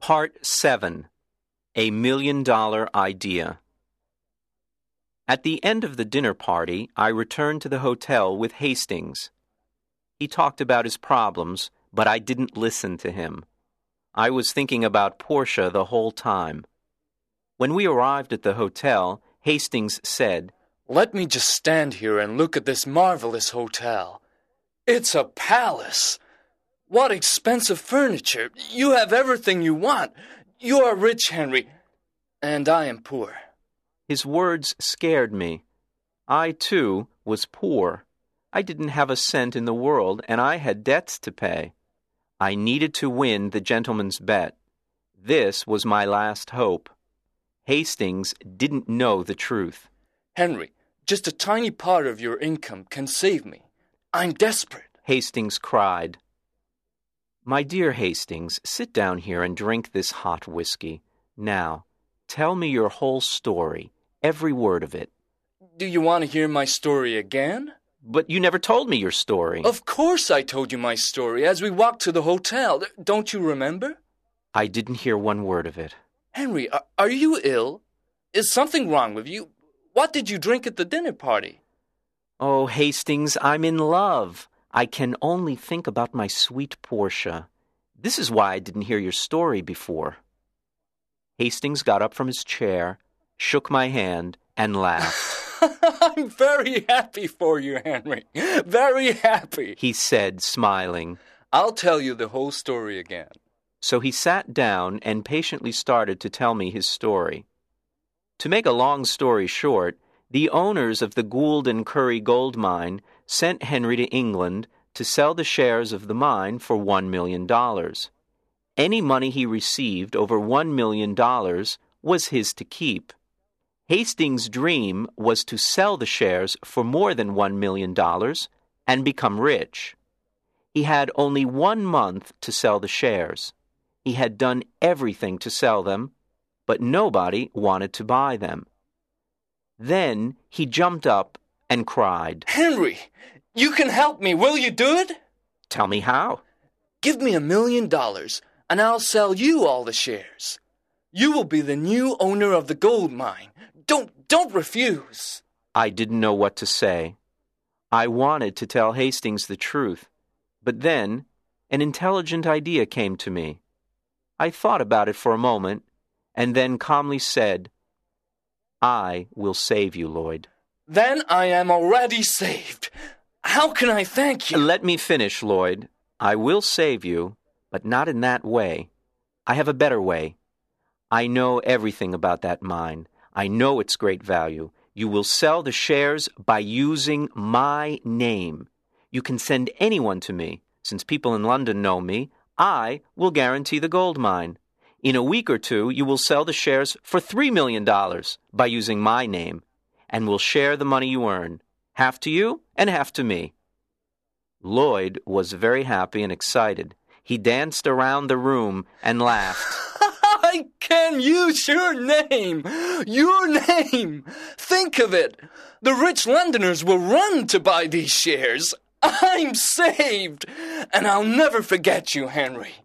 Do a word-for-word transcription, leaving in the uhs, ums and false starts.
Part seven. A Million Dollar Idea. At the end of the dinner party, I returned to the hotel with Hastings. He talked about his problems, but I didn't listen to him. I was thinking about Portia the whole time. When we arrived at the hotel, Hastings said, "Let me just stand here and look at this marvelous hotel. It's a palace. What expensive furniture. You have everything you want. You are rich, Henry, and I am poor." His words scared me. I, too, was poor. I didn't have a cent in the world, and I had debts to pay. I needed to win the gentleman's bet. This was my last hope. Hastings didn't know the truth. "Henry, just a tiny part of your income can save me. I'm desperate," Hastings cried. "My dear Hastings, sit down here and drink this hot whiskey. Now, tell me your whole story, every word of it." "Do you want to hear my story again?" "But you never told me your story." "Of course I told you my story as we walked to the hotel. Don't you remember?" "I didn't hear one word of it." "Henry, are, are you ill? Is something wrong with you? What did you drink at the dinner party?" "Oh, Hastings, I'm in love. I can only think about my sweet Portia. This is why I didn't hear your story before." Hastings got up from his chair, shook my hand, and laughed. "I'm very happy for you, Henry. Very happy," he said, smiling. "I'll tell you the whole story again." So he sat down and patiently started to tell me his story. To make a long story short, the owners of the Gould and Curry gold mine sent Henry to England to sell the shares of the mine for one million dollars. Any money he received over one million dollars was his to keep. Hastings' dream was to sell the shares for more than one million dollars and become rich. He had only one month to sell the shares. He had done everything to sell them, but nobody wanted to buy them. Then he jumped up and cried, "Henry, you can help me. Will you do it?" "Tell me how." "Give me a million dollars, and I'll sell you all the shares. You will be the new owner of the gold mine. Don't, don't refuse." I didn't know what to say. I wanted to tell Hastings the truth, but then an intelligent idea came to me. I thought about it for a moment, and then calmly said, "I will save you, Lloyd." "Then I am already saved. How can I thank you?" "Let me finish, Lloyd. I will save you, but not in that way. I have a better way. I know everything about that mine. I know its great value. You will sell the shares by using my name. You can send anyone to me. Since people in London know me, I will guarantee the gold mine. In a week or two, you will sell the shares for three million dollars by using my name, and we'll share the money you earn, half to you and half to me." Lloyd was very happy and excited. He danced around the room and laughed. "I can use your name! Your name! Think of it! The rich Londoners will run to buy these shares. I'm saved! And I'll never forget you, Henry."